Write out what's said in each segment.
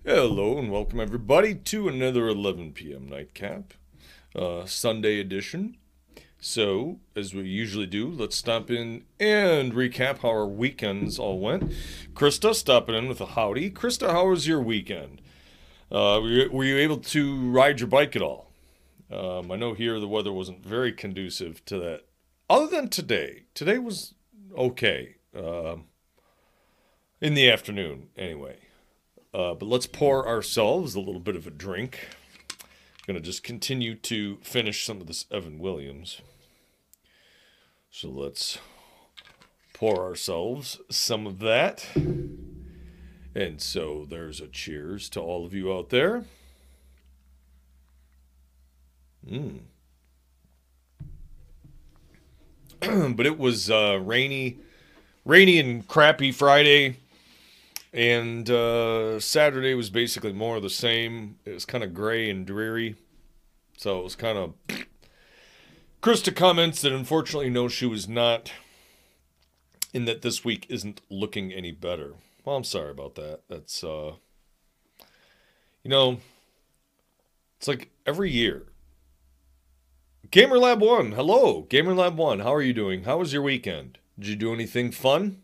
Hello and welcome everybody to another 11 p.m. nightcap, Sunday edition. So, as we usually do, let's stop in and recap how our weekends all went. Krista stopping in with a howdy. Krista, how was your weekend? Were you able to ride your bike at all? I know here the weather wasn't very conducive to that. Other than today. Today was okay. In the afternoon, anyway. But let's pour ourselves a little bit of a drink. Gonna just continue to finish some of this Evan Williams. So let's pour ourselves some of that. And so there's a cheers to all of you out there. But it was rainy and crappy Friday. And Saturday was basically more of the same. It was kind of gray and dreary. So it was kind of... Krista comments that unfortunately no, she was not, in that this week isn't looking any better. Well, I'm sorry about that. That's, it's like every year. GamerLab1, hello. GamerLab1, how are you doing? How was your weekend? Did you do anything fun?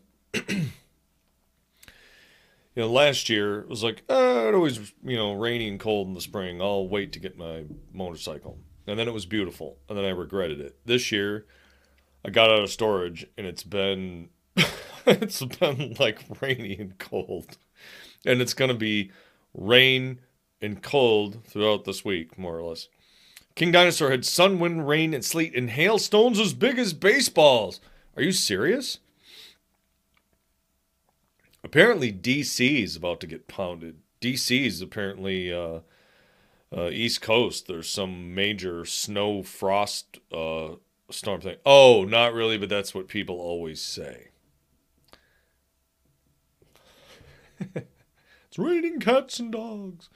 Last year, it was like, it always, rainy and cold in the spring. I'll wait to get my motorcycle. And then it was beautiful. And then I regretted it. This year, I got out of storage, and it's been, it's been like rainy and cold. And it's going to be rain and cold throughout this week, more or less. King Dinosaur had sun, wind, rain, and sleet, and hailstones as big as baseballs. Are you serious? Apparently, DC is about to get pounded. DC is apparently East Coast. There's some major snow frost storm thing. Oh, not really, but that's what people always say. It's raining cats and dogs.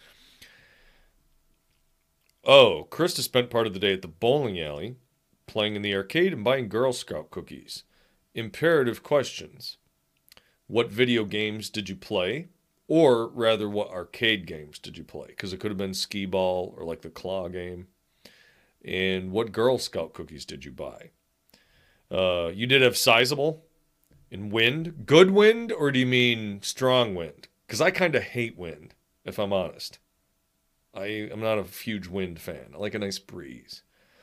Oh, Krista spent part of the day at the bowling alley, playing in the arcade and buying Girl Scout cookies. Imperative questions. What video games did you play? Or rather, what arcade games did you play? Because it could have been skee ball or like the claw game. And what Girl Scout cookies did you buy? You did have sizable and wind. Good wind, or do you mean strong wind? Because I kind of hate wind, if I'm honest. I'm not a huge wind fan. I like a nice breeze.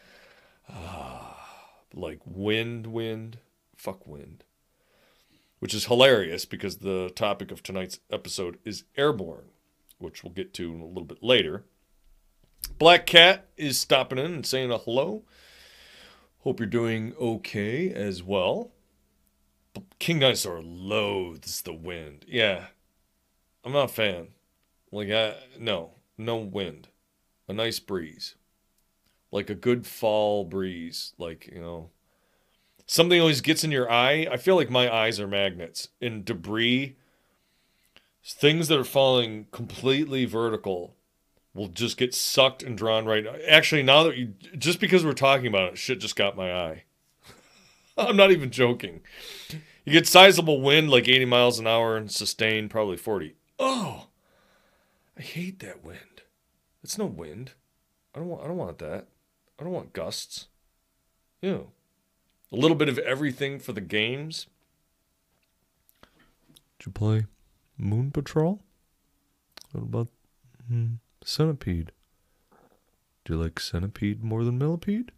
Like wind. Fuck wind. Which is hilarious because the topic of tonight's episode is airborne, which we'll get to a little bit later. Black Cat is stopping in and saying a hello. Hope you're doing okay as well. King Dinosaur loathes the wind. Yeah, I'm not a fan. Like, no wind. A nice breeze. Like a good fall breeze. Like, something always gets in your eye. I feel like my eyes are magnets. And debris, things that are falling completely vertical, will just get sucked and drawn right. Actually, now that just because we're talking about it, shit just got my eye. I'm not even joking. You get sizable wind, like 80 miles an hour, and sustained probably 40. Oh, I hate that wind. It's no wind. I don't want that. I don't want gusts. Ew. A little bit of everything for the games. Did you play Moon Patrol? What about Centipede? Do you like Centipede more than Millipede?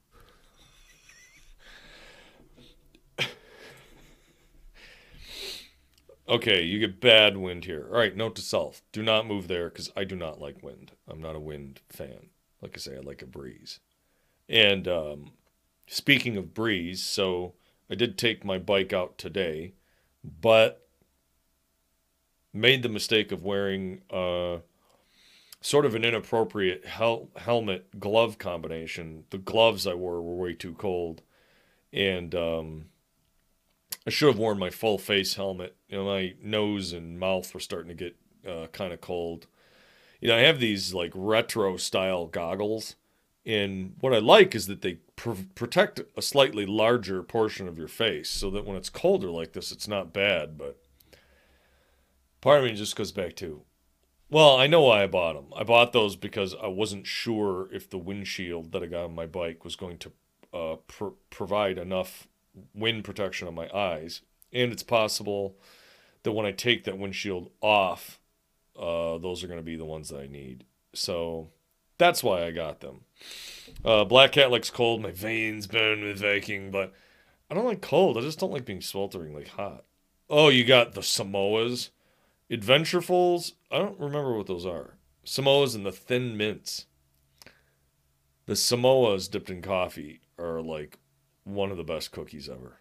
Okay, you get bad wind here. All right, note to self. Do not move there because I do not like wind. I'm not a wind fan. Like I say, I like a breeze. And speaking of breeze, so I did take my bike out today, but made the mistake of wearing sort of an inappropriate helmet glove combination. The gloves I wore were way too cold, and I should have worn my full face helmet. My nose and mouth were starting to get kind of cold. I have these like retro style goggles. And what I like is that they protect a slightly larger portion of your face so that when it's colder like this, it's not bad. But part of me just goes back to, Well, I know why I bought them. I bought those because I wasn't sure if the windshield that I got on my bike was going to provide enough wind protection on my eyes. And it's possible that when I take that windshield off, those are going to be the ones that I need. So that's why I got them. Black Cat likes cold. My veins burn with Viking, but I don't like cold. I just don't like being sweltering like hot. Oh, you got the Samoas. Adventurefuls, I don't remember what those are. Samoas and the Thin Mints. The Samoas dipped in coffee are like one of the best cookies ever.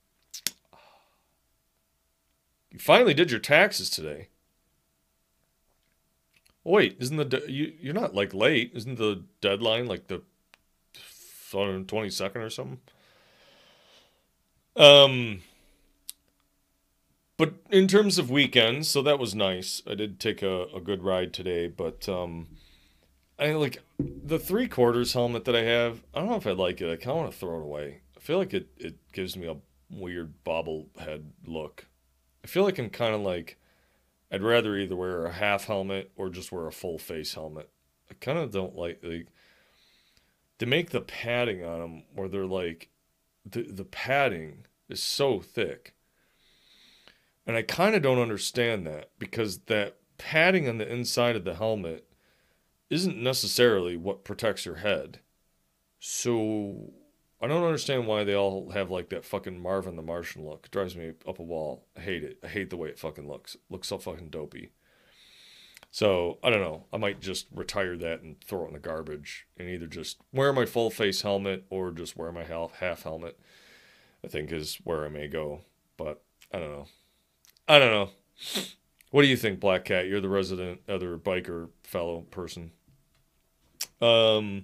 You finally did your taxes today. Oh, wait, isn't you're not like late? Isn't the deadline like the 22nd or something? Um, but in terms of weekends, so that was nice. I did take a good ride today, but I like the 3/4 helmet that I have. I don't know if I like it. I kind of want to throw it away. I feel like it gives me a weird bobblehead look. I feel like I'm kind of like I'd rather either wear a half helmet or just wear a full face helmet. I kind of don't like they make the padding on them where they're like the padding is so thick. And I kind of don't understand that because that padding on the inside of the helmet isn't necessarily what protects your head. So I don't understand why they all have like that fucking Marvin the Martian look. It drives me up a wall. I hate it. I hate the way it fucking looks. It looks so fucking dopey. So I don't know. I might just retire that and throw it in the garbage and either just wear my full face helmet or just wear my half helmet. I think is where I may go. But I don't know. I don't know. What do you think, Black Cat? You're the resident other biker fellow person. Um,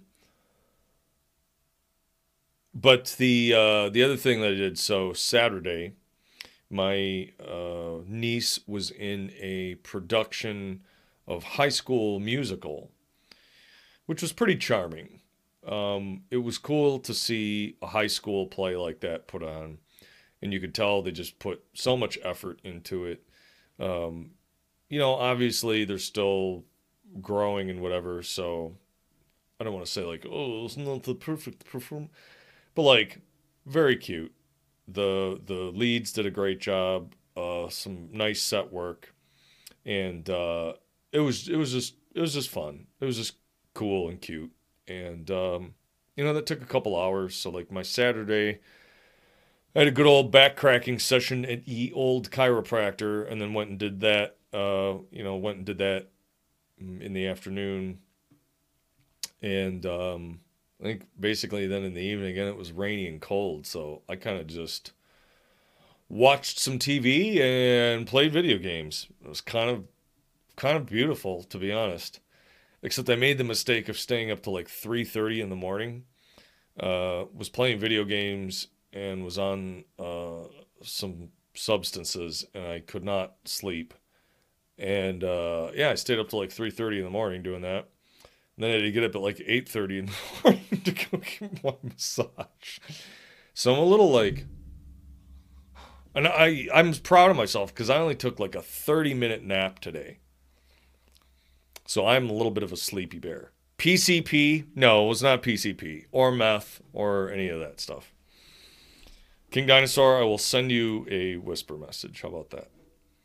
but the other thing that I did, so Saturday, my niece was in a production of High School Musical, which was pretty charming. It was cool to see a high school play like that put on, and you could tell they just put so much effort into it. Um, obviously they're still growing and whatever, so I don't want to say like, oh, it's not the perfect perform, but like, very cute. The leads did a great job. Some nice set work, and it was just fun. It was just cool and cute, and that took a couple hours. So like my Saturday, I had a good old back cracking session at the old chiropractor, and then went and did that. Went and did that in the afternoon, and I think basically then in the evening again it was rainy and cold, so I kind of just watched some TV and played video games. It was kind of beautiful to be honest. Except I made the mistake of staying up till like 3:30 in the morning. Was playing video games and was on some substances and I could not sleep. And yeah, I stayed up till like 3:30 in the morning doing that. And then I had to get up at like 8:30 in the morning to go get my massage. So I'm a little like, and I'm proud of myself because I only took like a 30-minute nap today. So I'm a little bit of a sleepy bear. PCP? No, it was not PCP or meth or any of that stuff. King Dinosaur, I will send you a whisper message. How about that?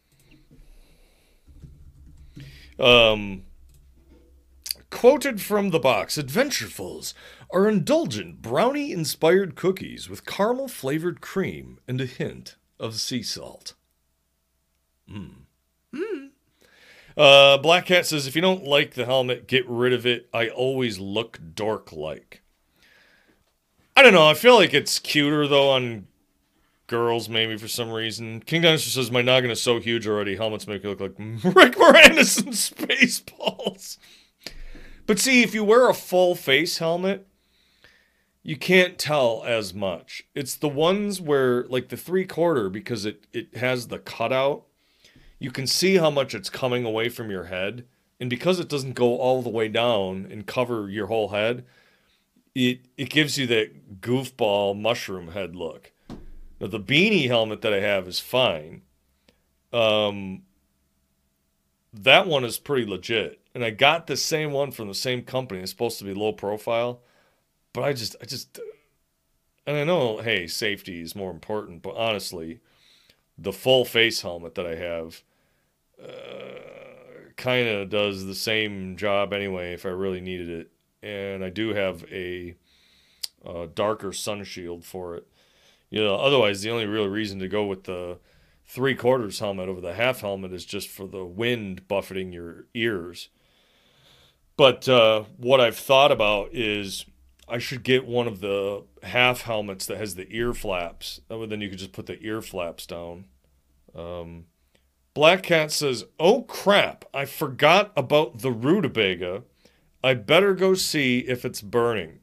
Quoted from the box, Adventurefuls are indulgent brownie-inspired cookies with caramel-flavored cream and a hint of sea salt. Black Cat says, if you don't like the helmet, get rid of it. I always look dork-like. I don't know. I feel like it's cuter, though, on girls, maybe, for some reason. King Dinosaur says, my noggin is so huge already. Helmets make it look like Rick Moranis in Spaceballs. But see, if you wear a full face helmet, you can't tell as much. It's the ones where, like the 3/4, because it has the cutout, you can see how much it's coming away from your head. And because it doesn't go all the way down and cover your whole head, it gives you that goofball mushroom head look. Now, the beanie helmet that I have is fine. that one is pretty legit. And I got the same one from the same company. It's supposed to be low profile, but and I know, hey, safety is more important, but honestly, the full face helmet that I have kind of does the same job anyway if I really needed it. And I do have a darker sun shield for it. Otherwise, the only real reason to go with the 3/4 helmet over the half helmet is just for the wind buffeting your ears. But what I've thought about is I should get one of the half helmets that has the ear flaps. Then you could just put the ear flaps down. Black Cat says, "Oh crap, I forgot about the rutabaga. I better go see if it's burning."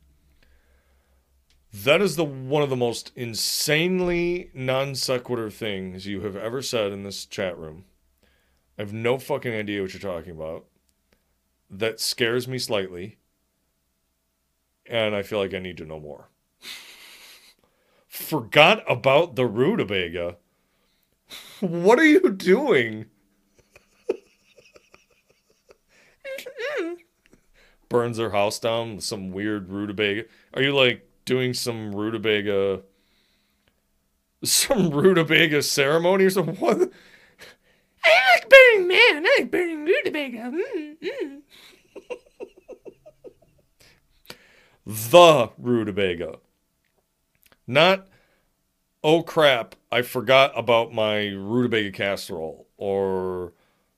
That is one of the most insanely non sequitur things you have ever said in this chat room. I have no fucking idea what you're talking about. That scares me slightly. And I feel like I need to know more. Forgot about the rutabaga. What are you doing? Burns their house down with some weird rutabaga. Are you like doing some rutabaga ceremony or something? What? I like burning man. I like burning rutabaga. The rutabaga. Not, oh crap, I forgot about my rutabaga casserole. Or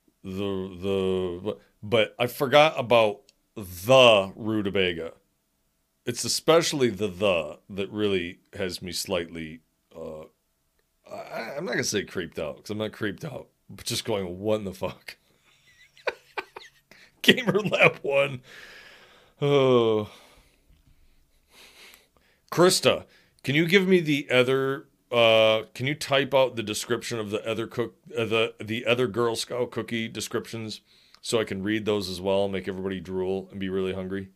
but I forgot about the rutabaga. It's especially the that really has me slightly, I'm not going to say creeped out, because I'm not creeped out. But just going, what in the fuck? Gamer Lab 1. Oh. Krista, can you give me the other, can you type out the description of the other Girl Scout cookie descriptions so I can read those as well, make everybody drool and be really hungry?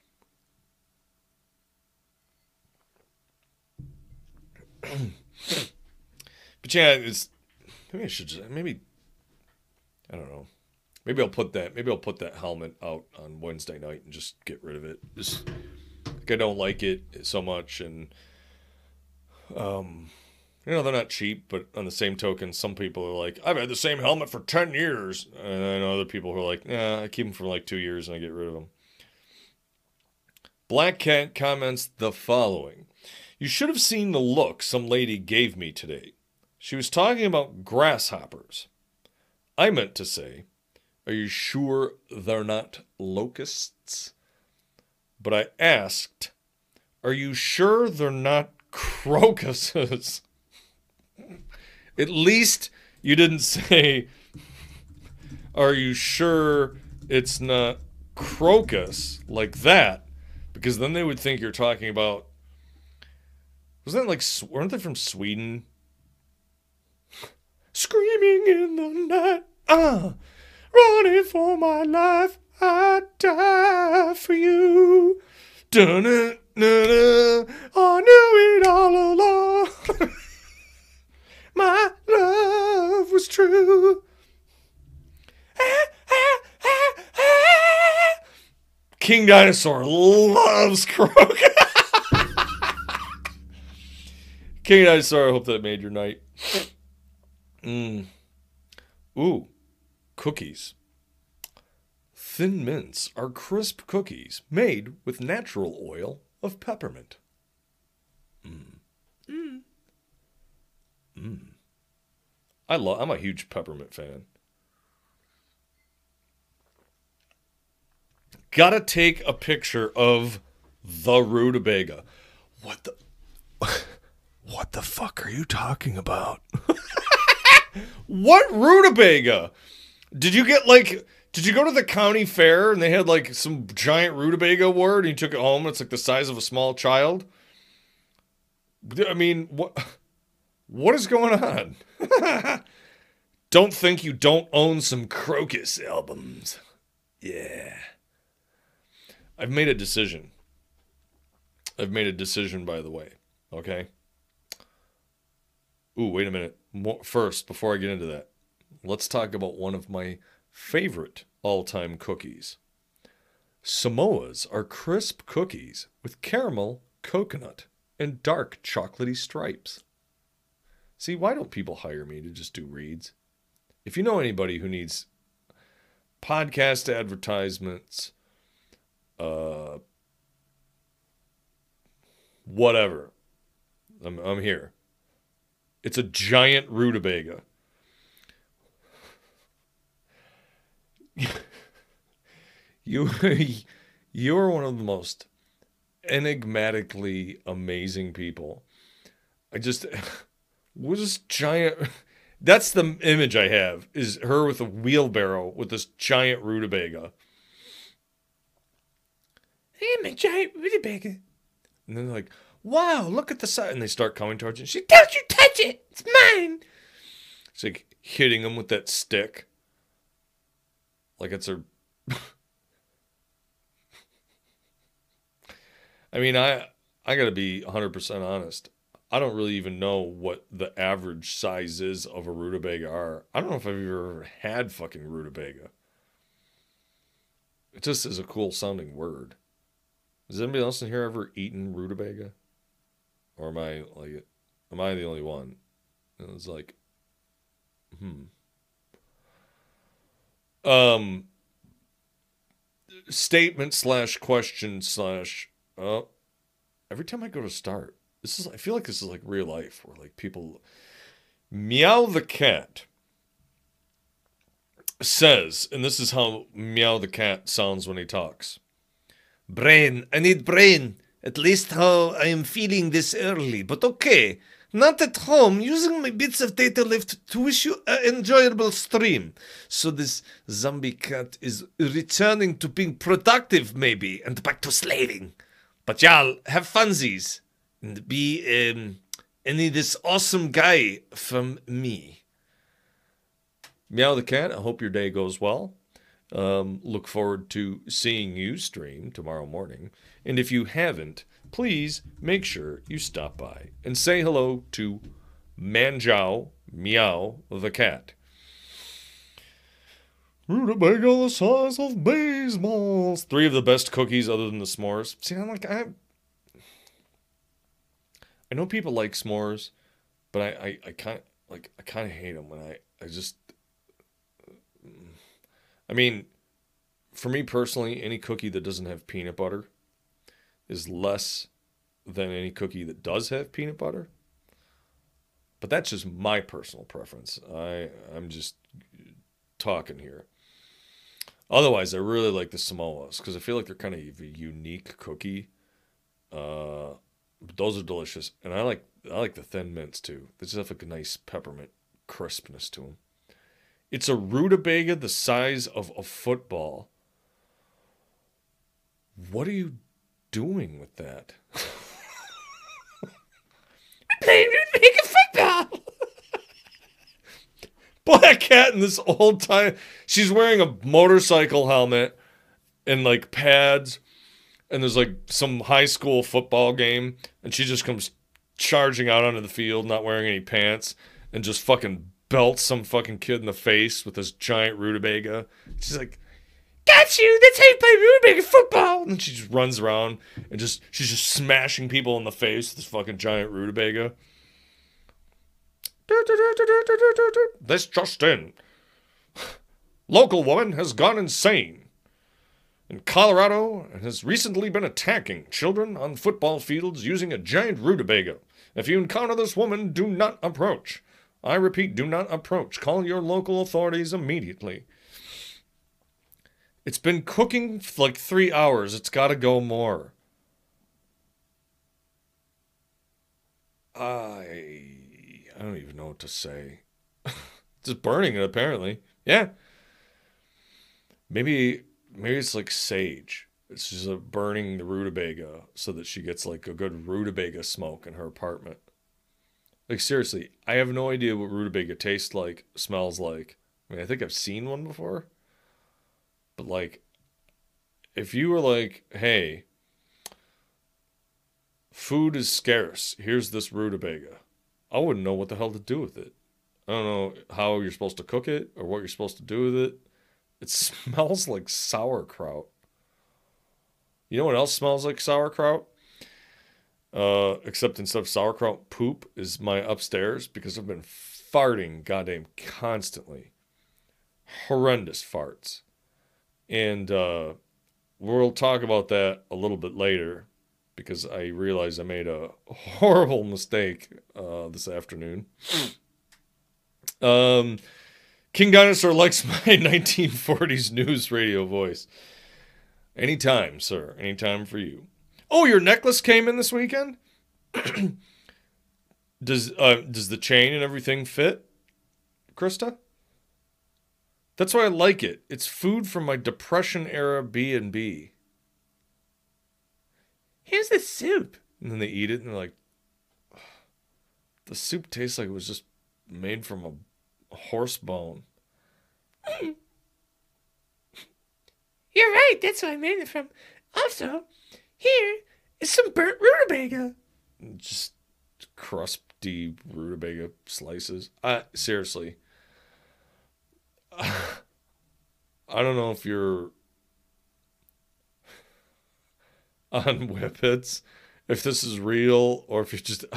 But yeah, maybe I should just, I don't know. Maybe I'll put that helmet out on Wednesday night and just get rid of it. Just, like, I don't like it so much, and they're not cheap, but on the same token, some people are like, I've had the same helmet for 10 years. And I know other people who are like, I keep them for like 2 years and I get rid of them. Black Cat comments the following. You should have seen the look some lady gave me today. She was talking about grasshoppers. I meant to say, are you sure they're not locusts? But I asked, are you sure they're not crocuses? At least you didn't say, are you sure it's not crocus like that? Because then they would think you're talking about, wasn't that like, weren't they from Sweden? Screaming in the night, running for my life, I'd die for you. Dun-dun-dun-dun, I knew it all along. My love was true. King Dinosaur loves crocus. King Dinosaur, I hope that made your night. Ooh, cookies. Thin Mints are crisp cookies made with natural oil of peppermint. I'm a huge peppermint fan. Gotta take a picture of the rutabaga. What the fuck are you talking about? What rutabaga? Did you go to the county fair and they had like some giant rutabaga award and you took it home and it's like the size of a small child? I mean, what is going on? Don't think you don't own some Crocus albums. Yeah. I've made a decision, by the way. Okay? Ooh, wait a minute. First, before I get into that, let's talk about one of my favorite all-time cookies. Samoas are crisp cookies with caramel, coconut, and dark chocolatey stripes. See, why don't people hire me to just do reads? If you know anybody who needs podcast advertisements, whatever, I'm here. It's a giant rutabaga. You're one of the most enigmatically amazing people. Was this giant. That's the image I have, is her with a wheelbarrow with this giant rutabaga. Hey, my giant rutabaga. And then they're like, wow, look at the size. And they start coming towards you. Don't you touch it. It's mine. It's like hitting them with that stick. Like it's her. I mean, I got to be 100% honest. I don't really even know what the average size is of a rutabaga are. I don't know if I've ever had fucking rutabaga. It just is a cool sounding word. Has anybody else in here ever eaten rutabaga? Or am I the only one? And it's like, statement / question / every time I go to start, I feel like this is like real life where like people. Meow the cat says, and this is how Meow the cat sounds when he talks. Brain, I need brain. At least how I am feeling this early, but okay. Not at home, using my bits of data left to wish you an enjoyable stream. So this zombie cat is returning to being productive, maybe, and back to slaving. But y'all, have funsies. And be, any this awesome guy from me. Meow the cat, I hope your day goes well. Look forward to seeing you stream tomorrow morning. And if you haven't, please make sure you stop by and say hello to Manjiao Meow the cat. Rutabaga the size of baseballs. 3 of the best cookies other than the s'mores. See, I know people like s'mores, but I kind of hate them when I mean, for me personally, any cookie that doesn't have peanut butter is less than any cookie that does have peanut butter. But that's just my personal preference. I'm just talking here. Otherwise, I really like the Samoas because I feel like they're kind of a unique cookie. Those are delicious, and I like the Thin Mints too. They just have like a nice peppermint crispness to them. It's a rutabaga the size of a football. What are you doing with that? Playing rutabaga football. Black cat in this old time. She's wearing a motorcycle helmet and like pads. And there's like some high school football game. And she just comes charging out onto the field, not wearing any pants. And just fucking belts some fucking kid in the face with this giant rutabaga. She's like, got you! That's how you play rutabaga football! And then she just runs around and she's just smashing people in the face with this fucking giant rutabaga. This just in. Local woman has gone insane in Colorado and has recently been attacking children on football fields using a giant rutabaga. If you encounter this woman, do not approach. I repeat, do not approach. Call your local authorities immediately. It's been cooking for like 3 hours. It's got to go more. I don't even know what to say. Just burning it, apparently. Yeah. Maybe it's like sage. It's just burning the rutabaga so that she gets like a good rutabaga smoke in her apartment. Like, seriously, I have no idea what rutabaga tastes like, smells like. I mean, I think I've seen one before. But, like, if you were like, hey, food is scarce, here's this rutabaga, I wouldn't know what the hell to do with it. I don't know how you're supposed to cook it or what you're supposed to do with it. It smells like sauerkraut. You know what else smells like sauerkraut? Except instead of sauerkraut, poop is my upstairs because I've been farting goddamn constantly. Horrendous farts. And we'll talk about that a little bit later because I realized I made a horrible mistake this afternoon. King Dinosaur likes my 1940s news radio voice. Anytime, sir. Anytime for you. Oh, your necklace came in this weekend? Does the chain and everything fit, Krista? That's why I like it. It's food from my Depression era B&B. Here's the soup. And then they eat it and they're like, the soup tastes like it was just made from a horse bone. You're right. That's what I made it from. Also, here is some burnt rutabaga. Just crusty rutabaga slices. Seriously. I don't know if you're on Whippets, if this is real, or if you just...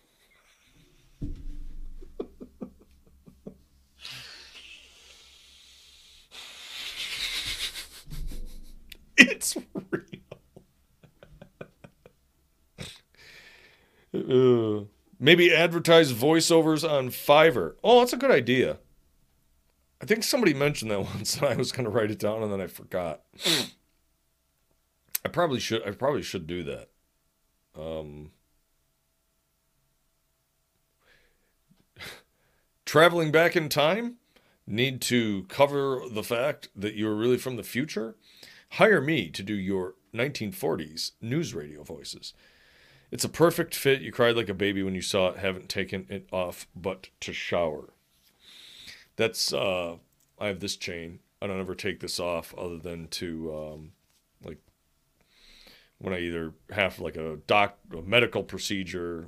It's real. Maybe advertise voiceovers on Fiverr. Oh, that's a good idea. I think somebody mentioned that once, and I was going to write it down, and then I forgot. I probably should do that. Traveling back in time? Need to cover the fact that you're really from the future? Hire me to do your 1940s news radio voices. It's a perfect fit. You cried like a baby when you saw it. Haven't taken it off but to shower. That's, I have this chain. I don't ever take this off other than to, like, when I either have, like, a medical procedure.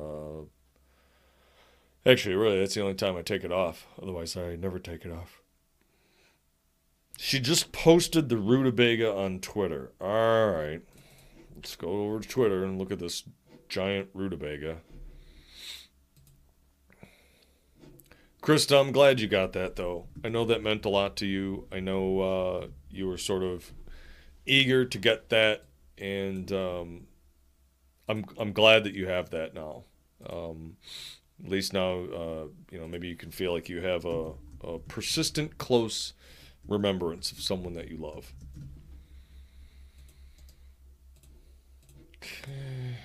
Actually, really, that's the only time I take it off. Otherwise, I never take it off. She just posted the rutabaga on Twitter. All right. Let's go over to Twitter and look at this giant rutabaga. Krista, I'm glad you got that, though. I know that meant a lot to you. I know you were sort of eager to get that, and I'm glad that you have that now. At least now, maybe you can feel like you have a persistent, close remembrance of someone that you love. Okay.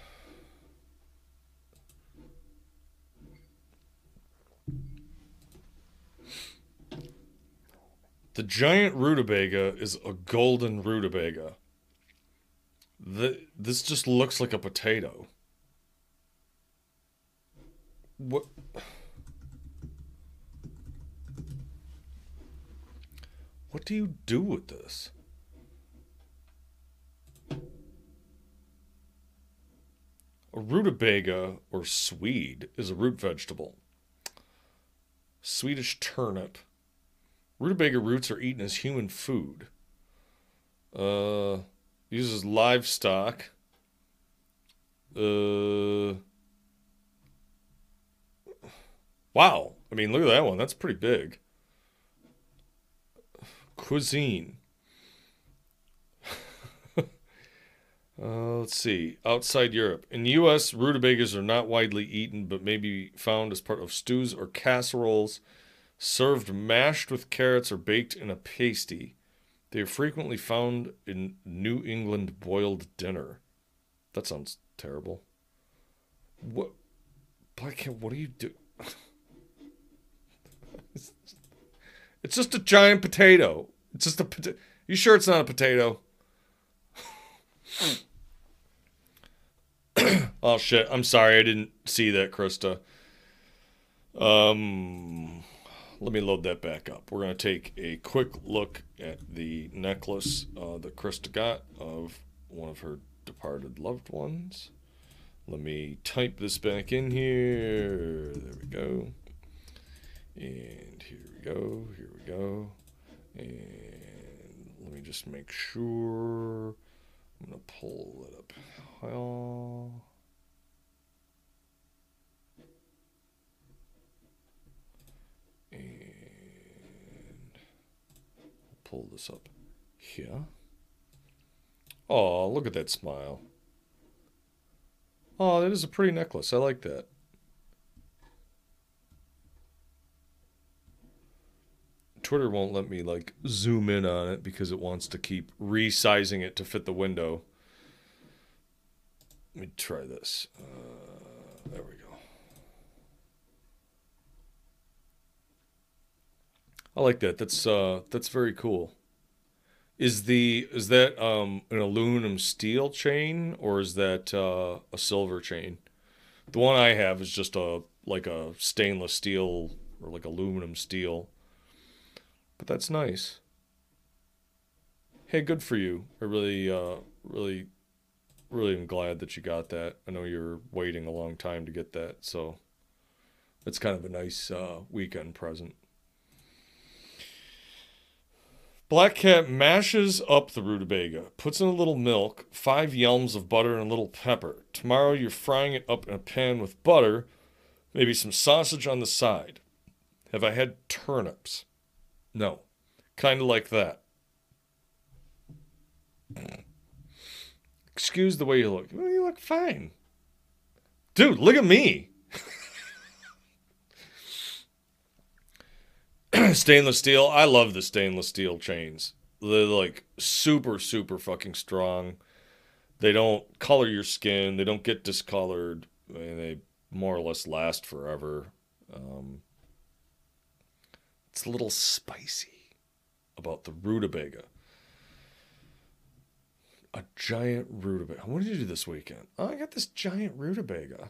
The giant rutabaga is a golden rutabaga. This just looks like a potato. What? What do you do with this? A rutabaga, or swede, is a root vegetable. Swedish turnip. Rutabaga roots are eaten as human food. Uses livestock. Wow. I mean, look at that one. That's pretty big. Cuisine. Let's see. Outside Europe. In the U.S., rutabagas are not widely eaten, but may be found as part of stews or casseroles, served mashed with carrots or baked in a pasty. They are frequently found in New England boiled dinner. That sounds terrible. What? What do you do? It's just a giant potato. It's just a potato. You sure it's not a potato? Oh shit, I'm sorry, I didn't see that, Krista. Let me load that back up. We're going to take a quick look at the necklace that Krista got of one of her departed loved ones. Let me type this back in here. There we go. And here we go. Here we go. And let me just make sure. I'm going to pull it up. And pull this up here. Oh, look at that smile. Oh, that is a pretty necklace. I like that. Twitter won't let me like zoom in on it because it wants to keep resizing it to fit the window. Let me try this. There we go. I like that. That's very cool. Is that an aluminum steel chain or is that a silver chain? The one I have is just a stainless steel or like aluminum steel. But that's nice. Hey, good for you. I really am glad that you got that. I know you're waiting a long time to get that, so it's kind of a nice weekend present. Black Cat mashes up the rutabaga, puts in a little milk, 5 yelms of butter, and a little pepper. Tomorrow you're frying it up in a pan with butter, maybe some sausage on the side. Have I had turnips? No. Kind of like that. Excuse the way you look. Well, you look fine. Dude, look at me. Stainless steel. I love the stainless steel chains. They're like super, super fucking strong. They don't color your skin. They don't get discolored. I mean, they more or less last forever. It's a little spicy about the rutabaga. A giant rutabaga. What did you do this weekend? Oh, I got this giant rutabaga.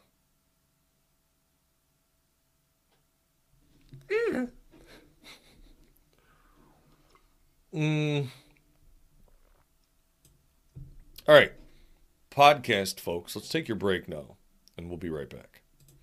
All right. Podcast folks, let's take your break now, and we'll be right back.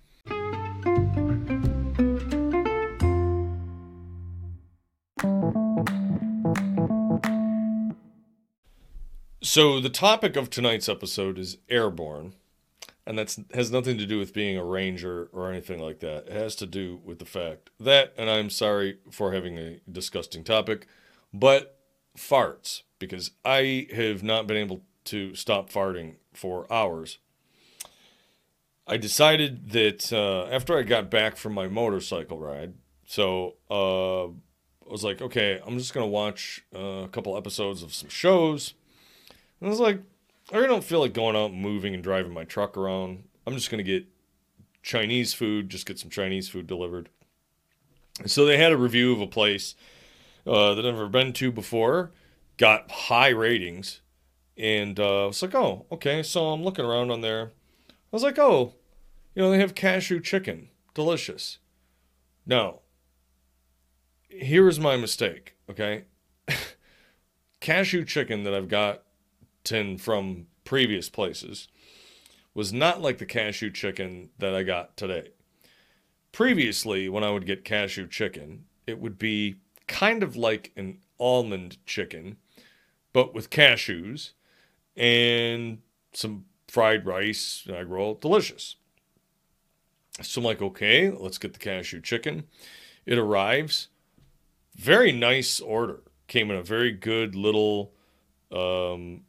So the topic of tonight's episode is airborne, and that has nothing to do with being a ranger or anything like that. It has to do with the fact that, and I'm sorry for having a disgusting topic, but farts, because I have not been able to stop farting for hours. I decided that after I got back from my motorcycle ride, so I was like, okay, I'm just going to watch a couple episodes of some shows. And I was like, I really don't feel like going out and moving and driving my truck around. I'm just going to get Chinese food, just get some Chinese food delivered. And so they had a review of a place that I've never been to before, got high ratings, and I was like, oh, okay. So I'm looking around on there. I was like, oh, they have cashew chicken. Delicious. No. Here is my mistake, okay? Cashew chicken that I've got from previous places was not like the cashew chicken that I got today. Previously, when I would get cashew chicken, it would be kind of like an almond chicken, but with cashews and some fried rice, egg roll. Delicious. So I'm like, okay, let's get the cashew chicken. It arrives. Very nice order. Came in a very good little, like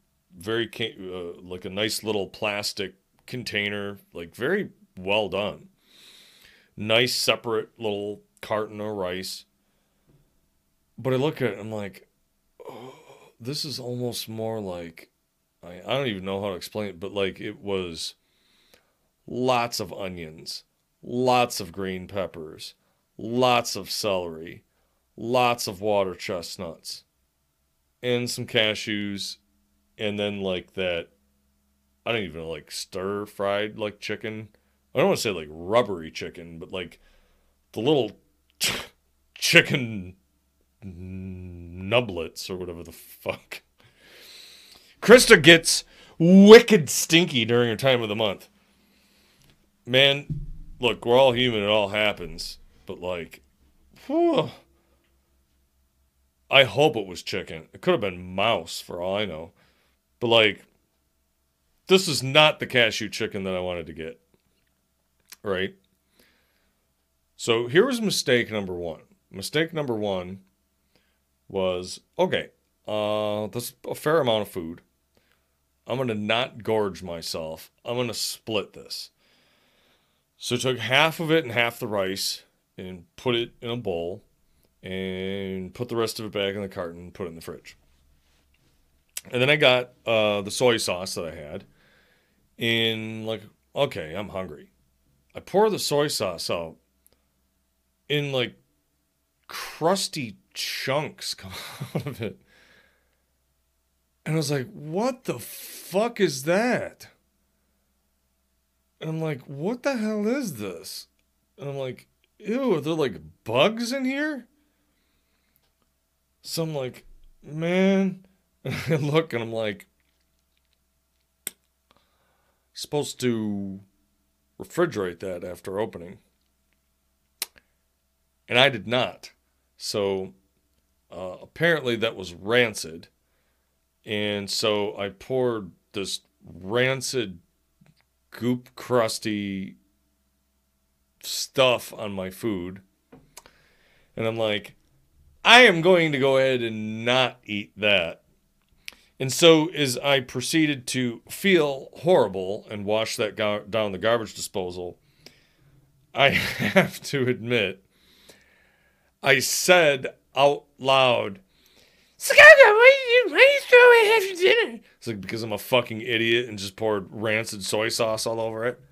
a nice little plastic container. Like very well done. Nice separate little carton of rice. But I look at it, I'm like, oh, this is almost more like, I don't even know how to explain it, but like it was lots of onions, lots of green peppers, lots of celery, lots of water chestnuts, and some cashews, and then like that, I don't even know, like stir fried like chicken. I don't want to say like rubbery chicken, but like the little chicken nublets or whatever the fuck. Krista gets wicked stinky during her time of the month. Man, look, we're all human, it all happens. But like, whew, I hope it was chicken. It could have been mouse for all I know. But like, this is not the cashew chicken that I wanted to get. Right? So here was mistake number one. Mistake number one was, okay, that's a fair amount of food. I'm going to not gorge myself. I'm going to split this. So I took half of it and half the rice and put it in a bowl and put the rest of it back in the carton and put it in the fridge. And then I got the soy sauce that I had in like, okay, I'm hungry. I pour the soy sauce out in like crusty chunks come out of it. And I was like, what the fuck is that? And I'm like, what the hell is this? And I'm like, ew, are there like bugs in here? So I'm like, man. And I look and I'm like, supposed to refrigerate that after opening. And I did not. So apparently that was rancid. And so I poured this rancid, goop crusty stuff on my food. And I'm like, I am going to go ahead and not eat that. And so as I proceeded to feel horrible and wash that down the garbage disposal, I have to admit, I said out loud, why you throw away half your dinner? It's like, because I'm a fucking idiot and just poured rancid soy sauce all over it.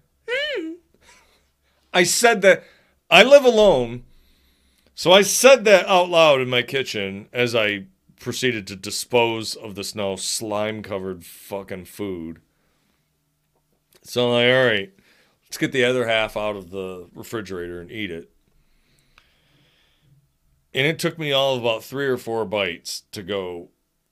I said that. I live alone, so I said that out loud in my kitchen as I proceeded to dispose of this now slime-covered fucking food. So I'm like, all right, let's get the other half out of the refrigerator and eat it. And it took me all of about 3 or 4 bites to go,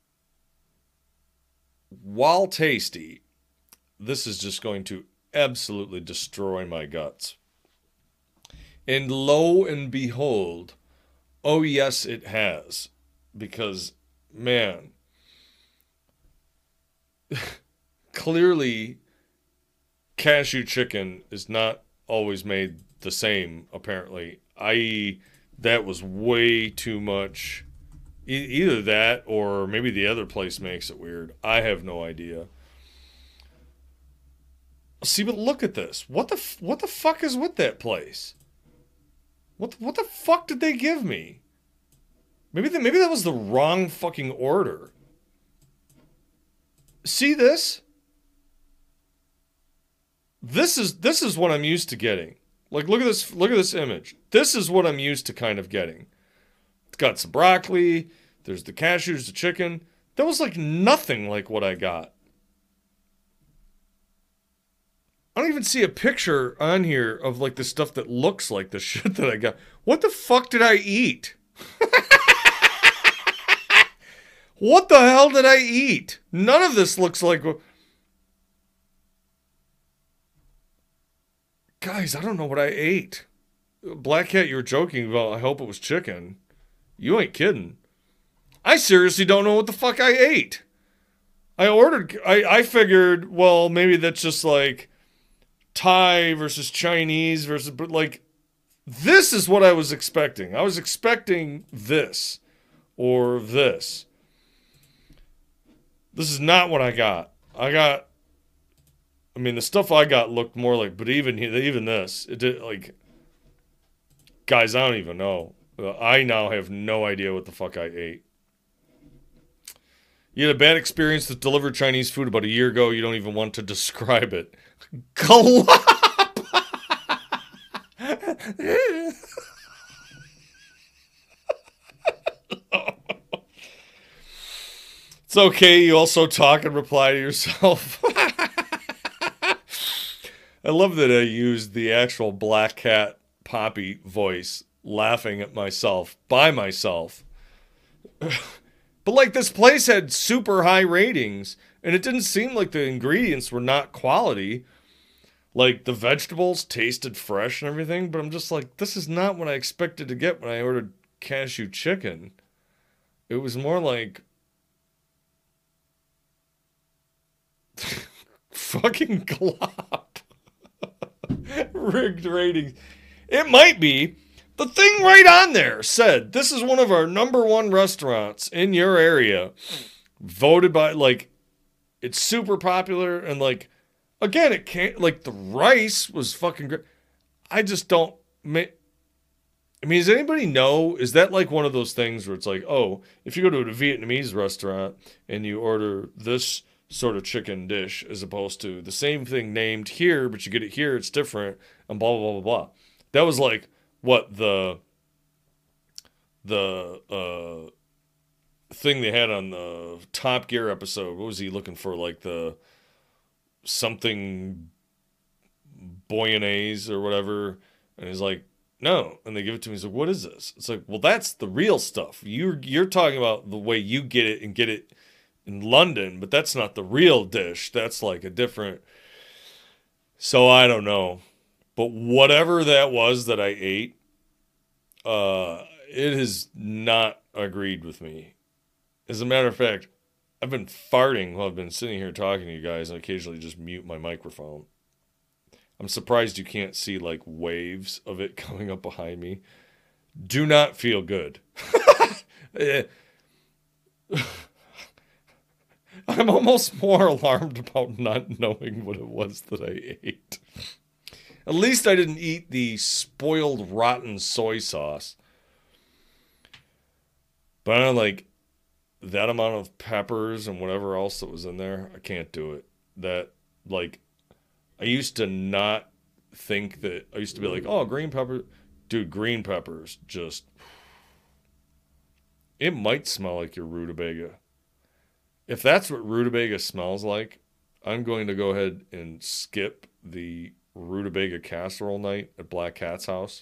while tasty, this is just going to absolutely destroy my guts. And lo and behold, oh yes, it has. Because, man, clearly cashew chicken is not always made the same, apparently. I.e., that was way too much. Either that or maybe the other place makes it weird. I have no idea. See, but look at this. What the fuck is with that place? What the fuck did they give me? Maybe that was the wrong fucking order. See this? This is what I'm used to getting. Like, look at this image. This is what I'm used to kind of getting. It's got some broccoli, there's the cashews, the chicken. That was like nothing like what I got. I don't even see a picture on here of like the stuff that looks like the shit that I got. What the fuck did I eat? What the hell did I eat? None of this looks like... Guys, I don't know what I ate. Black Cat, you were joking about, I hope it was chicken. You ain't kidding. I seriously don't know what the fuck I ate. I figured, well, maybe that's just like Thai versus Chinese versus, but like, this is what I was expecting. I was expecting this or this. This is not what I got. I mean, the stuff I got looked more like, but even this, it did like, guys, I don't even know. I now have no idea what the fuck I ate. You had a bad experience with delivered Chinese food about a year ago. You don't even want to describe it. Glop! It's okay. You also talk and reply to yourself. I love that I used the actual Black Cat Poppy voice, laughing at myself, by myself. But like, this place had super high ratings, and it didn't seem like the ingredients were not quality. Like, the vegetables tasted fresh and everything, but I'm just like, this is not what I expected to get when I ordered cashew chicken. It was more like fucking glop. Rigged ratings. It might be. The thing right on there said, this is one of our number one restaurants in your area. Voted by, like, it's super popular. And, like, again, it can't, like, the rice was fucking great. I just don't, I mean, does anybody know? Is that like one of those things where it's like, oh, if you go to a Vietnamese restaurant and you order this sort of chicken dish as opposed to the same thing named here, but you get it here, it's different, and blah, blah, blah, blah, blah. That was like what the thing they had on the Top Gear episode. What was he looking for? Like the something Bolognese or whatever. And he's like, no. And they give it to me. He's like, what is this? It's like, well, that's the real stuff. You're talking about the way you get it and get it in London, but that's not the real dish. That's like a different. So I don't know. But whatever that was that I ate, it has not agreed with me. As a matter of fact, I've been farting while I've been sitting here talking to you guys and occasionally just mute my microphone. I'm surprised you can't see like waves of it coming up behind me. Do not feel good. I'm almost more alarmed about not knowing what it was that I ate. At least I didn't eat the spoiled, rotten soy sauce. But I don't like that amount of peppers and whatever else that was in there. I can't do it. That, like, I used to not think that. I used to be like, oh, green pepper. Dude, green peppers just. It might smell like your rutabaga. If that's what rutabaga smells like, I'm going to go ahead and skip the rutabaga casserole night at Black Cat's house.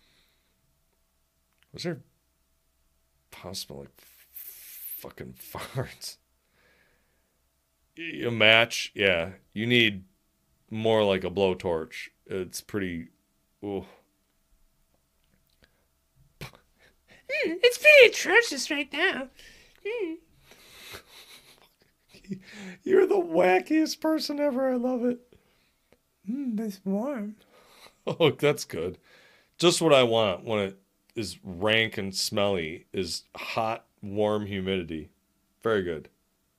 Was there possible like fucking farts? A match, yeah. You need more like a blowtorch. It's pretty. Ooh. It's pretty atrocious right now. You're the wackiest person ever. I love it. It's warm. Oh, that's good. Just what I want when it is rank and smelly is hot, warm humidity. Very good.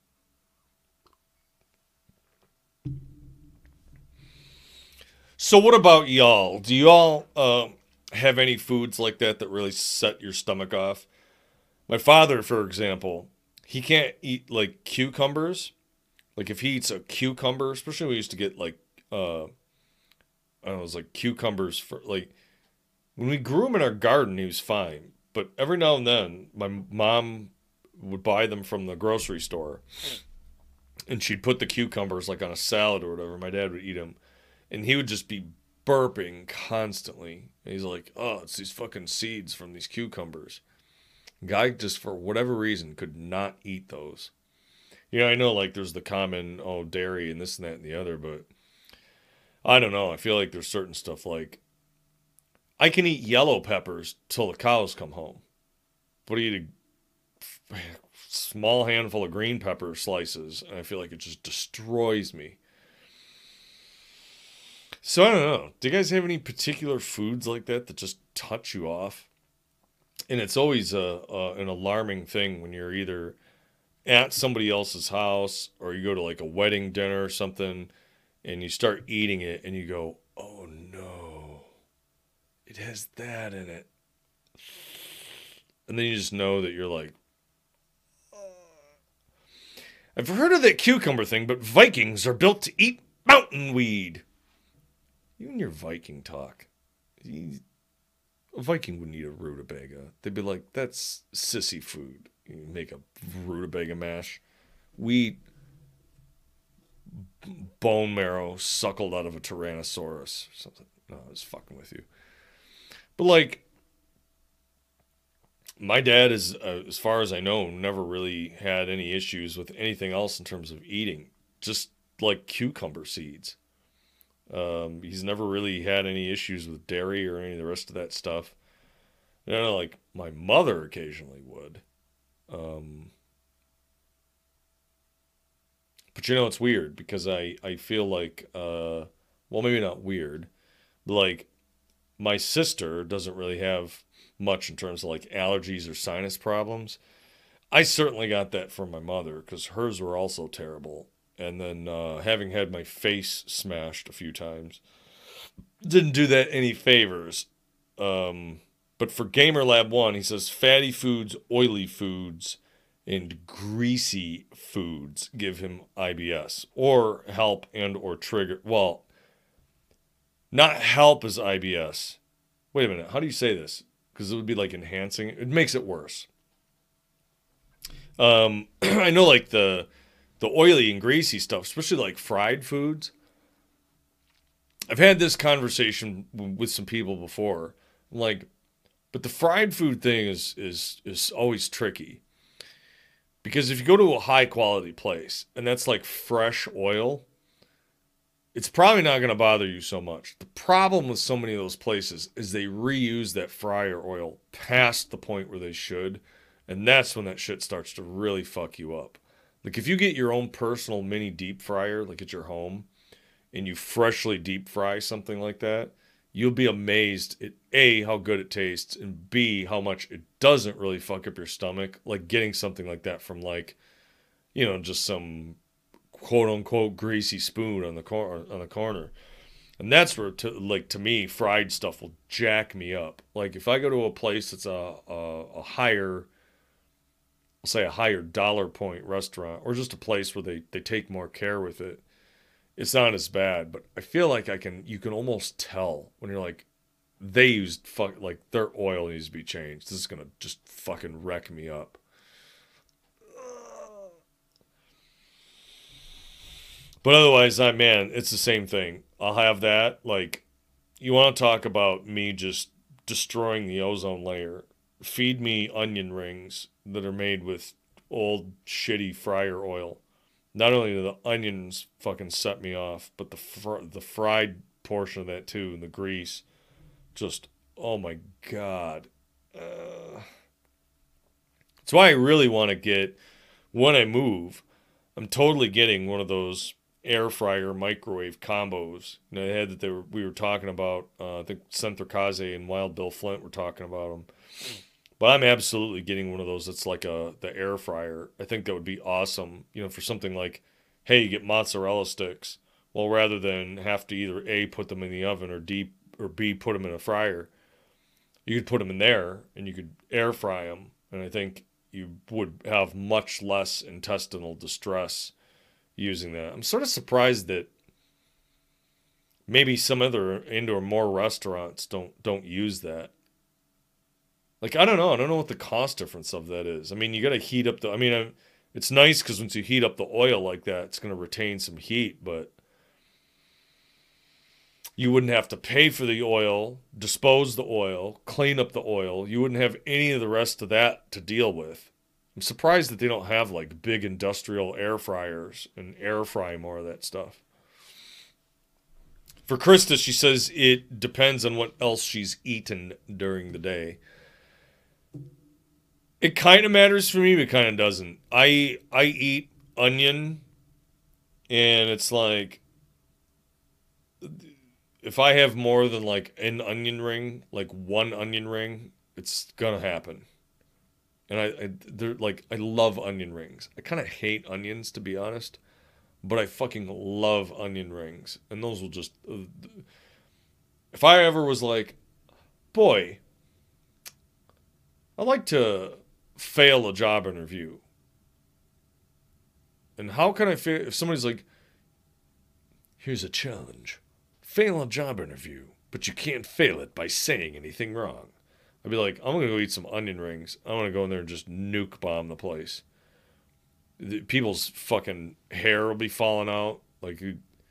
So what about y'all? Do y'all have any foods like that that really set your stomach off? My father, for example, he can't eat like cucumbers. Like if he eats a cucumber, especially when we used to get like I don't know, it was like cucumbers for like when we grew them in our garden, he was fine. But every now and then, my mom would buy them from the grocery store, and she'd put the cucumbers like on a salad or whatever. My dad would eat them, and he would just be burping constantly. And he's like, "Oh, it's these fucking seeds from these cucumbers." Guy just for whatever reason could not eat those. Yeah, I know like there's the common dairy and this and that and the other, but I don't know. I feel like there's certain stuff like I can eat yellow peppers till the cows come home, but I eat a small handful of green pepper slices, and I feel like it just destroys me. So I don't know. Do you guys have any particular foods like that that just touch you off? And it's always an alarming thing when you're either at somebody else's house or you go to like a wedding dinner or something and you start eating it and you go, oh no, it has that in it. And then you just know that you're like, I've heard of that cucumber thing, but Vikings are built to eat mountain weed. You and your Viking talk. A Viking wouldn't eat a rutabaga. They'd be like, that's sissy food. You make a rutabaga mash. We eat bone marrow suckled out of a Tyrannosaurus or something. No, I was fucking with you. But like, my dad is, as far as I know, never really had any issues with anything else in terms of eating. Just like cucumber seeds. He's never really had any issues with dairy or any of the rest of that stuff. You know, like my mother occasionally would. But you know, it's weird because I feel like, well, maybe not weird, but like my sister doesn't really have much in terms of like allergies or sinus problems. I certainly got that from my mother because hers were also terrible. And then having had my face smashed a few times didn't do that any favors. But for Gamer Lab 1, he says fatty foods, oily foods, and greasy foods give him IBS or help and or trigger. Well, not help as IBS. Wait a minute. How do you say this? Because it would be like enhancing. It makes it worse. I know like the oily and greasy stuff, especially like fried foods. I've had this conversation with some people before. I'm like, but the fried food thing is always tricky. Because if you go to a high quality place and that's like fresh oil, it's probably not going to bother you so much. The problem with so many of those places is they reuse that fryer oil past the point where they should. And that's when that shit starts to really fuck you up. Like if you get your own personal mini deep fryer, like at your home, and you freshly deep fry something like that, you'll be amazed at A, how good it tastes, and B, how much it doesn't really fuck up your stomach. Like getting something like that from like, you know, just some quote unquote greasy spoon on the corner. And that's where to me fried stuff will jack me up. Like if I go to a place that's a higher, I'll say a higher dollar point restaurant or just a place where they take more care with it, it's not as bad. But I feel like you can almost tell when you're like, they used like their oil needs to be changed. This is gonna just fucking wreck me up. But otherwise, man, it's the same thing. I'll have that. Like, you want to talk about me just destroying the ozone layer? Feed me onion rings that are made with old shitty fryer oil. Not only do the onions fucking set me off, but the fried portion of that too, and the grease, just oh my god. That's why I really want to get when I move. I'm totally getting one of those air fryer microwave combos. You know, they had that we were talking about. I think Senther Kaze and Wild Bill Flint were talking about them. But I'm absolutely getting one of those that's like the air fryer. I think that would be awesome, you know, for something like, hey, you get mozzarella sticks. Well, rather than have to either A, put them in the oven or B, put them in a fryer, you could put them in there and you could air fry them. And I think you would have much less intestinal distress using that. I'm sort of surprised that maybe some other indoor more restaurants don't use that. Like, I don't know. I don't know what the cost difference of that is. I mean, you got to heat up it's nice because once you heat up the oil like that, it's going to retain some heat, but you wouldn't have to pay for the oil, dispose the oil, clean up the oil. You wouldn't have any of the rest of that to deal with. I'm surprised that they don't have like big industrial air fryers and air fry more of that stuff. For Krista, she says it depends on what else she's eaten during the day. It kind of matters for me, but kind of doesn't. I eat onion, and it's like if I have more than like an onion ring, like one onion ring, it's gonna happen. And they're like I love onion rings. I kind of hate onions to be honest, but I fucking love onion rings, and those will just. If I ever was like, boy, I'd like to fail a job interview. And how can I fail if somebody's like, here's a challenge. Fail a job interview, but you can't fail it by saying anything wrong. I'd be like, I'm going to go eat some onion rings. I'm going to go in there and just nuke bomb the place. People's fucking hair will be falling out. Like,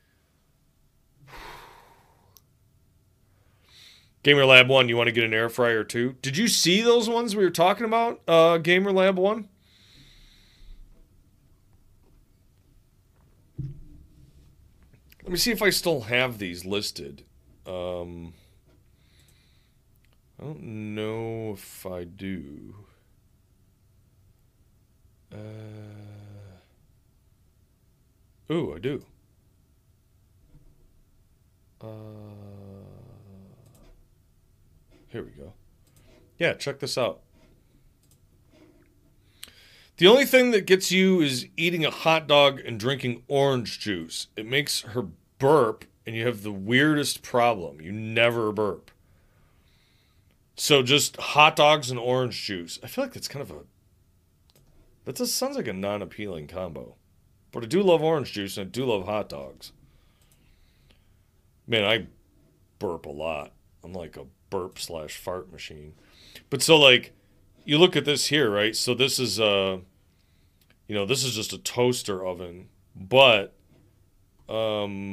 Gamer Lab 1, you want to get an air fryer too? Did you see those ones we were talking about, Gamer Lab 1? Let me see if I still have these listed. I don't know if I do. Ooh, I do. Here we go. Yeah, check this out. The only thing that gets you is eating a hot dog and drinking orange juice. It makes her burp, and you have the weirdest problem. You never burp. So just hot dogs and orange juice. I feel like that's kind of a... That just sounds like a non-appealing combo. But I do love orange juice, and I do love hot dogs. Man, I burp a lot. I'm like a burp/fart machine. But so, like, you look at this here, right? So this is this is just a toaster oven, but I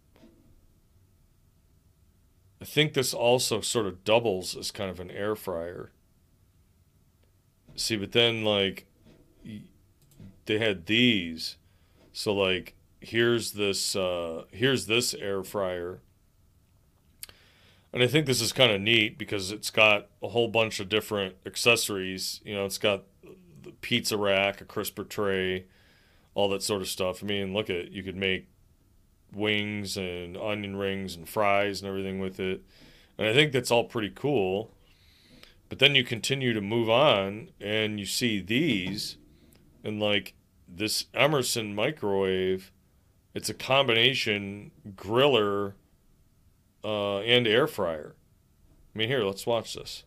think this also sort of doubles as kind of an air fryer. See, but then like they had these, so like here's this air fryer. And I think this is kind of neat because it's got a whole bunch of different accessories. You know, it's got the pizza rack, a crisper tray, all that sort of stuff. I mean, look at it. You could make wings and onion rings and fries and everything with it. And I think that's all pretty cool. But then you continue to move on and you see these and like this Emerson microwave. It's a combination griller and air fryer. I mean, here, let's watch this.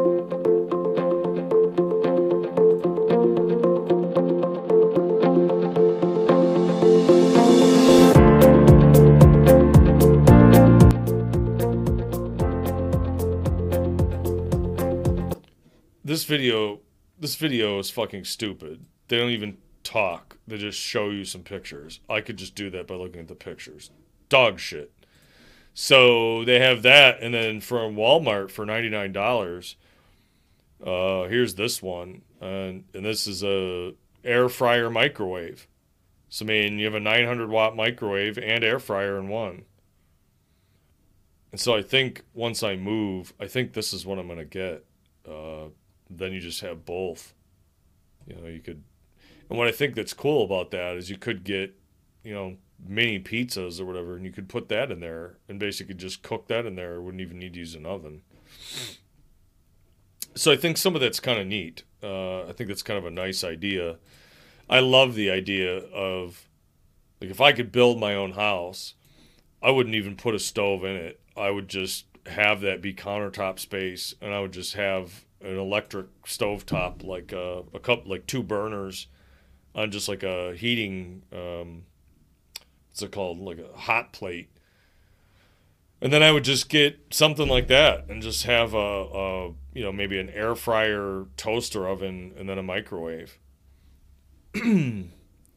This video is fucking stupid. They don't even talk. They just show you some pictures. I could just do that by looking at the pictures. Dog shit. So they have that, and then from Walmart for $99. Here's this one, and this is a air fryer microwave. So I mean, you have a 900-watt microwave and air fryer in one. And so I think once I move, I think this is what I'm gonna get. Then you just have both. You know, you could, and what I think that's cool about that is you could get, you know, mini pizzas or whatever, and you could put that in there and basically just cook that in there. It wouldn't even need to use an oven. So I think some of that's kind of neat. I think that's kind of a nice idea. I love the idea of, like, if I could build my own house, I wouldn't even put a stove in it. I would just have that be countertop space, and I would just have an electric stovetop, like a couple, like 2 burners on just like a heating, what's it called, like a hot plate. And then I would just get something like that and just have a maybe an air fryer toaster oven and then a microwave. The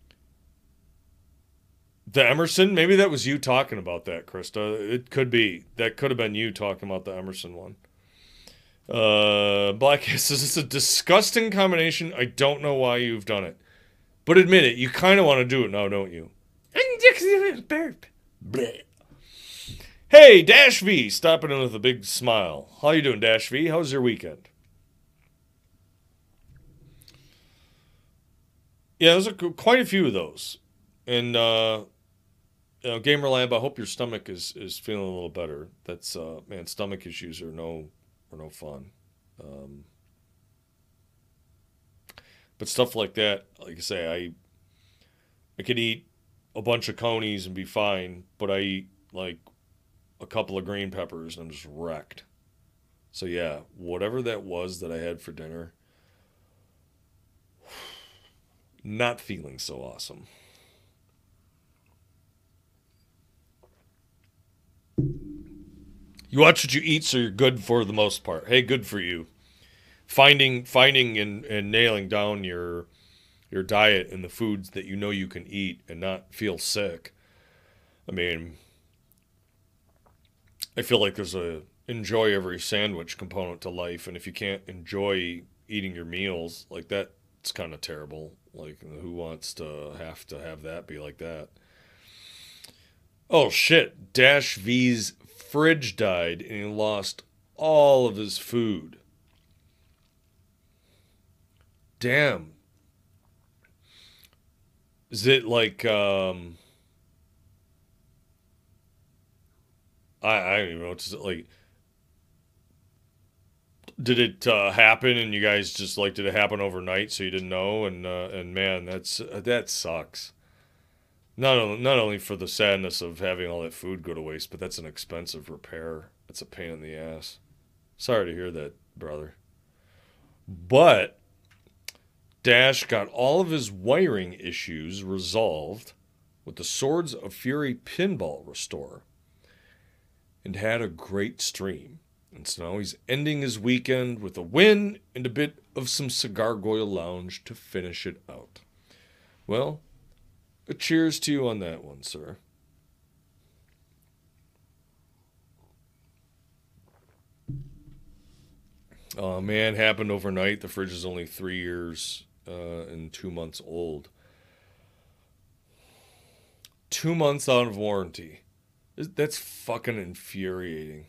Emerson, maybe that was you talking about that, Krista. It could be. That could have been you talking about the Emerson one. Black says it's a disgusting combination. I don't know why you've done it. But admit it, you kind of want to do it now, don't you? Burp. Blech. Hey, Dash V, stopping in with a big smile. How you doing, Dash V? How's your weekend? Yeah, there's quite a few of those. And, Gamer Lab, I hope your stomach is feeling a little better. That's, man, stomach issues are no fun. But stuff like that, like I say, I could eat a bunch of conies and be fine, but I eat like a couple of green peppers and I'm just wrecked. So yeah, whatever that was that I had for dinner, not feeling so awesome. You watch what you eat, so you're good for the most part. Hey, good for you. Finding and nailing down your diet and the foods that you know you can eat and not feel sick. I mean, I feel like there's a enjoy every sandwich component to life, and if you can't enjoy eating your meals, like that's kind of terrible. Like, who wants to have that be like that? Oh shit, Dash V's fridge died and he lost all of his food. Damn. Is it like I don't even know what to say. Like, did it happen and you guys just like did it happen overnight so you didn't know and man that sucks. Not only for the sadness of having all that food go to waste, but that's an expensive repair. It's a pain in the ass. Sorry to hear that, brother. But Dash got all of his wiring issues resolved with the Swords of Fury pinball restore and had a great stream. And so now he's ending his weekend with a win and a bit of some Cigar Goyle Lounge to finish it out. Well, a cheers to you on that one, sir. Oh man, happened overnight. The fridge is only 3 years and 2 months old. 2 months out of warranty. That's fucking infuriating.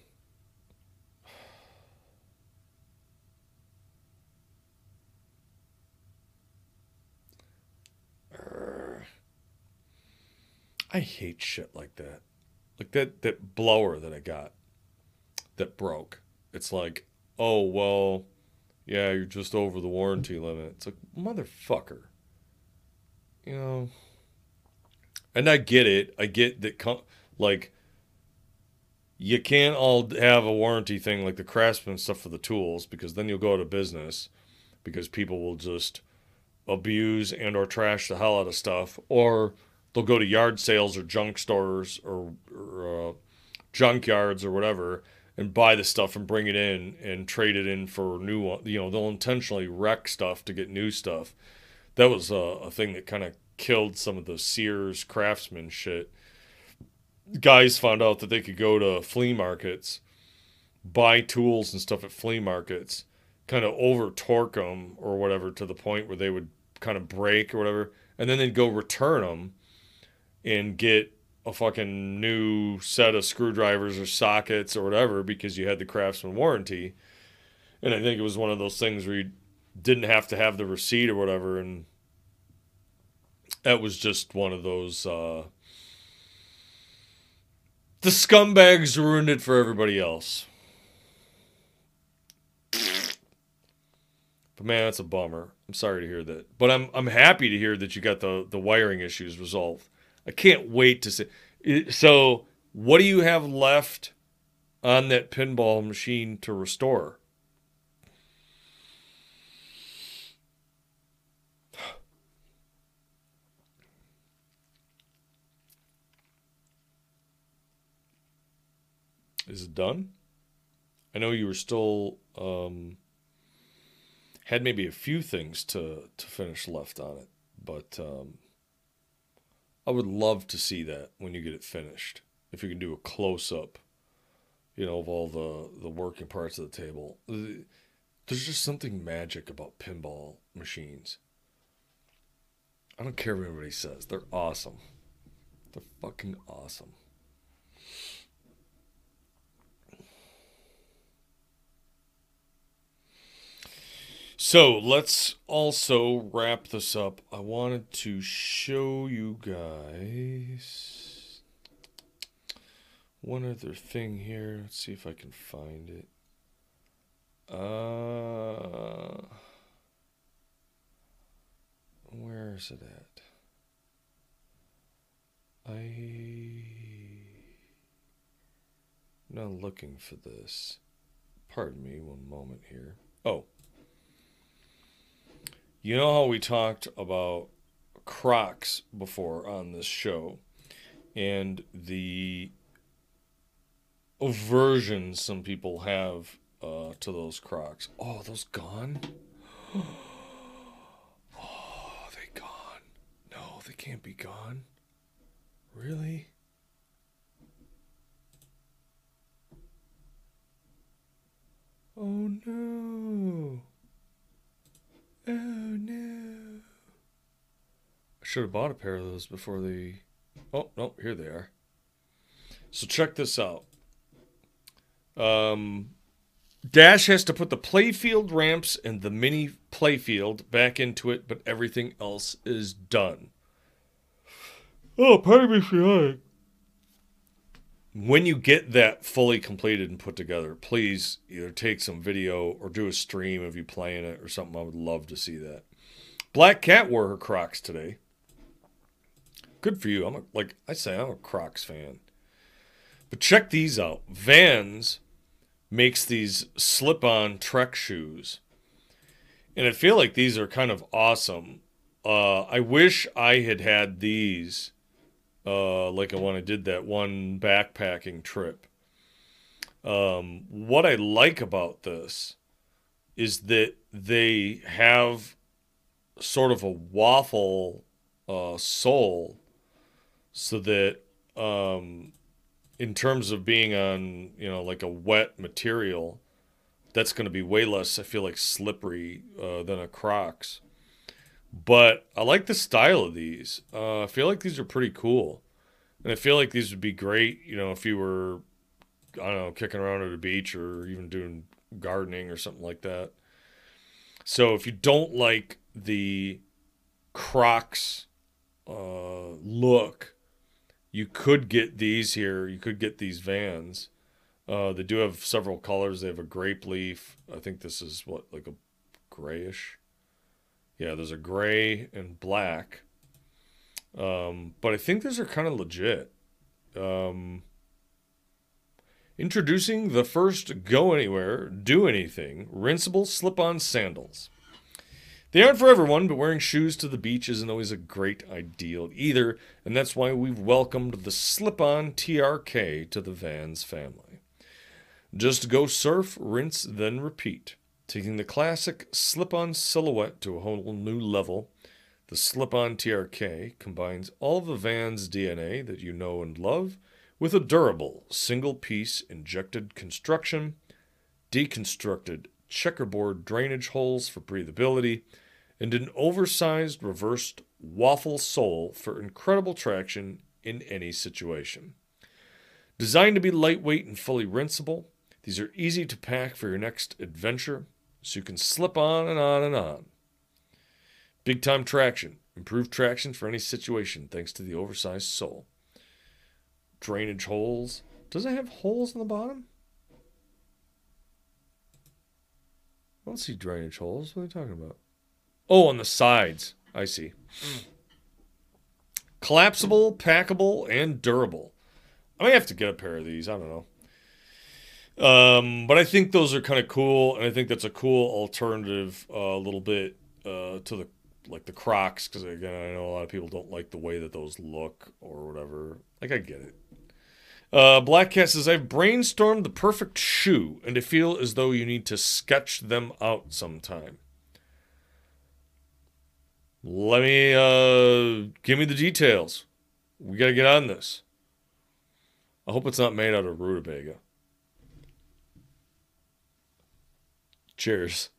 I hate shit like that. Like that blower that I got that broke. It's like, oh well, yeah, you're just over the warranty limit. It's like, motherfucker. You know. And I get it. I get that like you can't all have a warranty thing like the Craftsman stuff for the tools because then you'll go out of business because people will just abuse and or trash the hell out of stuff, or they'll go to yard sales or junk stores or junk yards or whatever and buy the stuff and bring it in and trade it in for new one. You know, they'll intentionally wreck stuff to get new stuff. That was a thing that kind of killed some of the Sears Craftsman shit. Guys found out that they could go to flea markets, buy tools and stuff at flea markets, kind of over torque them or whatever to the point where they would kind of break or whatever, and then they'd go return them and get a fucking new set of screwdrivers or sockets or whatever because you had the Craftsman warranty. And I think it was one of those things where you didn't have to have the receipt or whatever, and that was just one of those the scumbags ruined it for everybody else. But man, that's a bummer. I'm sorry to hear that. But I'm happy to hear that you got the wiring issues resolved. I can't wait to see. So, what do you have left on that pinball machine to restore? Is it done? I know you were still had maybe a few things to finish left on it, but I would love to see that when you get it finished. If you can do a close up, you know, of all the working parts of the table. There's just something magic about pinball machines. I don't care what everybody says. They're awesome. They're fucking awesome. So let's also wrap this up. I wanted to show you guys one other thing here. Let's see if I can find it. Where is it at? I'm not looking for this. Pardon me, one moment here. Oh. You know how we talked about Crocs before on this show and the aversion some people have to those Crocs. Oh, those gone? Oh, they gone. No, they can't be gone. Really? Oh no. Oh no. I should have bought a pair of those before they... Oh, no, here they are. So check this out. Dash has to put the playfield ramps and the mini playfield back into it, but everything else is done. Oh, part of me feeling. When you get that fully completed and put together, please either take some video or do a stream of you playing it or something. I would love to see that. Black Cat wore her Crocs today. Good for you. I'm a Crocs fan. But check these out. Vans makes these slip-on Trek shoes. And I feel like these are kind of awesome. I wish I had these like when I did that one backpacking trip. What I like about this is that they have sort of a waffle sole, so that in terms of being on, like a wet material, that's going to be way less, I feel like, slippery than a Crocs. But I like the style of these. I feel like these are pretty cool. And I feel like these would be great, if you were, I don't know, kicking around at a beach or even doing gardening or something like that. So if you don't like the Crocs look, you could get these here. You could get these Vans. They do have several colors. They have a grape leaf. I think this is like a grayish. Yeah, there's a gray and black. But I think these are kind of legit. Introducing the first go anywhere, do anything, rinseable slip-on sandals. They aren't for everyone, but wearing shoes to the beach isn't always a great ideal either, and that's why we've welcomed the slip-on TRK to the Vans family. Just go surf, rinse, then repeat. Taking the classic slip-on silhouette to a whole new level, the slip-on TRK combines all of the Vans DNA that you know and love with a durable, single-piece injected construction, deconstructed checkerboard drainage holes for breathability, and an oversized reversed waffle sole for incredible traction in any situation. Designed to be lightweight and fully rinsable, these are easy to pack for your next adventure, so you can slip on and on and on. Big time traction. Improved traction for any situation thanks to the oversized sole. Drainage holes. Does it have holes in the bottom? I don't see drainage holes. What are you talking about? Oh, on the sides. I see. Collapsible, packable, and durable. I may have to get a pair of these. I don't know. But I think those are kind of cool, and I think that's a cool alternative a little bit to the Crocs, because again, I know a lot of people don't like the way that those look or whatever. Like, I get it. Black Cat says, I've brainstormed the perfect shoe, and I feel as though you need to sketch them out sometime. Give me the details. We gotta get on this. I hope it's not made out of rutabaga. Cheers.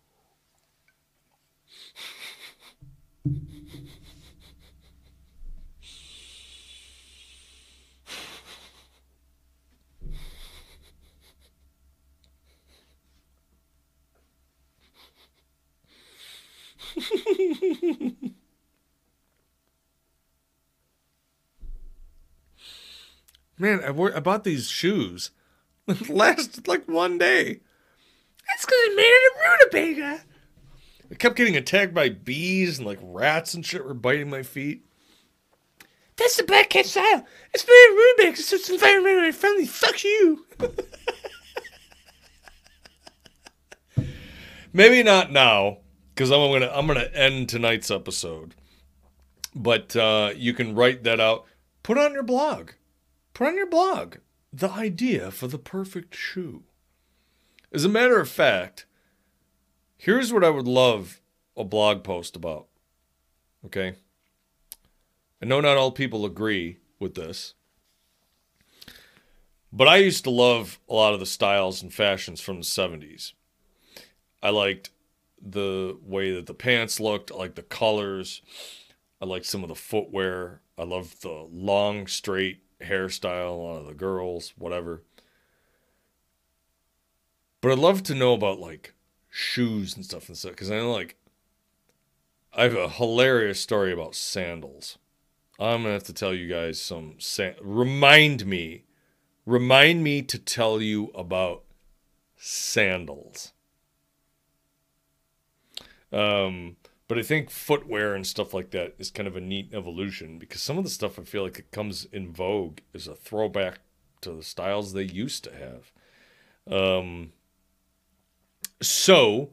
Man, I bought these shoes. Lasted like one day. That's because it's made out of rutabaga. I kept getting attacked by bees and like rats and shit were biting my feet. That's the Black Cat style. It's made of rutabaga, so it's environmentally friendly. Fuck you. Maybe not now, because I'm gonna end tonight's episode. But you can write that out. Put on your blog. Put on your blog the idea for the perfect shoe. As a matter of fact, here's what I would love a blog post about. Okay? I know not all people agree with this, but I used to love a lot of the styles and fashions from the 70s. I liked the way that the pants looked. I liked the colors. I liked some of the footwear. I loved the long, straight hairstyle, a lot of the girls, whatever. But I'd love to know about, like, shoes and stuff, because I know, like, I have a hilarious story about sandals. I'm going to have to tell you guys remind me to tell you about sandals. But I think footwear and stuff like that is kind of a neat evolution because some of the stuff I feel like it comes in vogue is a throwback to the styles they used to have. So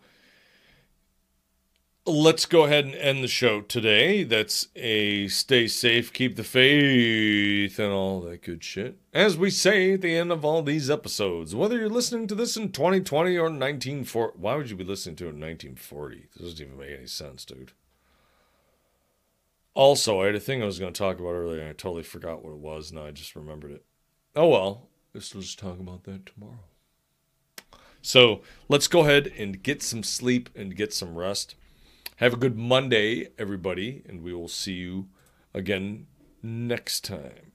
let's go ahead and end the show today. That's a stay safe, keep the faith, and all that good shit. As we say at the end of all these episodes, whether you're listening to this in 2020 or 1940, why would you be listening to it in 1940? This doesn't even make any sense, dude. Also, I had a thing I was going to talk about earlier, and I totally forgot what it was. Now I just remembered it. Oh well, let's just talk about that tomorrow. So let's go ahead and get some sleep and get some rest. Have a good Monday, everybody, and we will see you again next time.